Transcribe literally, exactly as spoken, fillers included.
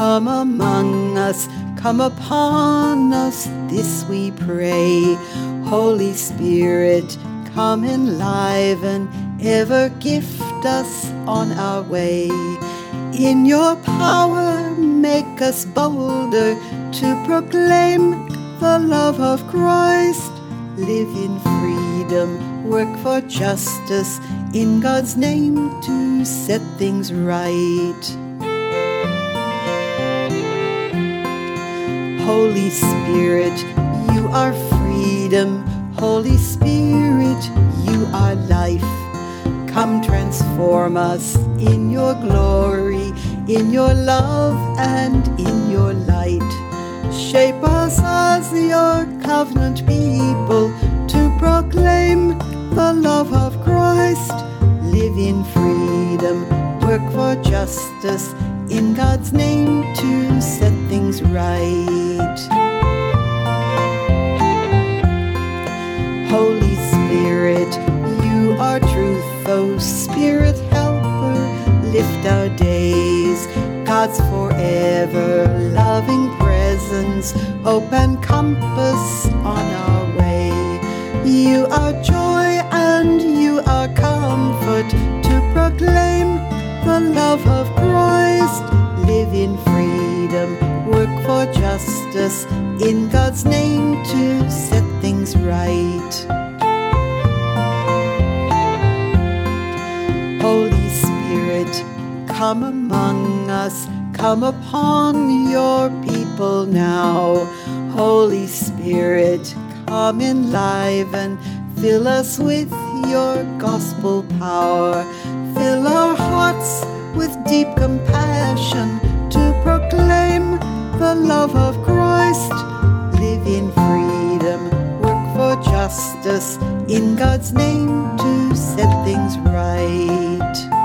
come among us, come upon us, this we pray. Holy Spirit, come enliven, ever gift us on our way. In your power, make us bolder to proclaim the love of Christ. Live in freedom, work for justice, in God's name to set things right. Holy Spirit, you are freedom. Holy Spirit, you are life. Come transform us in your glory, in your love and in your light. Shape us as your covenant people to proclaim the love of Christ. Live in freedom, work for justice, in God's name to set things right. Holy Spirit, you are truth, O Spirit helper, lift our days. God's forever loving presence, hope and compass on our way. You are joy and you are comfort to proclaim the love of Christ. Live in freedom, work for justice, in God's name to set things right. Holy Spirit, come among us, come upon your people now. Holy Spirit, come enliven, fill us with your gospel power. Fill our hearts with deep compassion to proclaim the love of Christ. Live in freedom, work for justice, in God's name to set things right.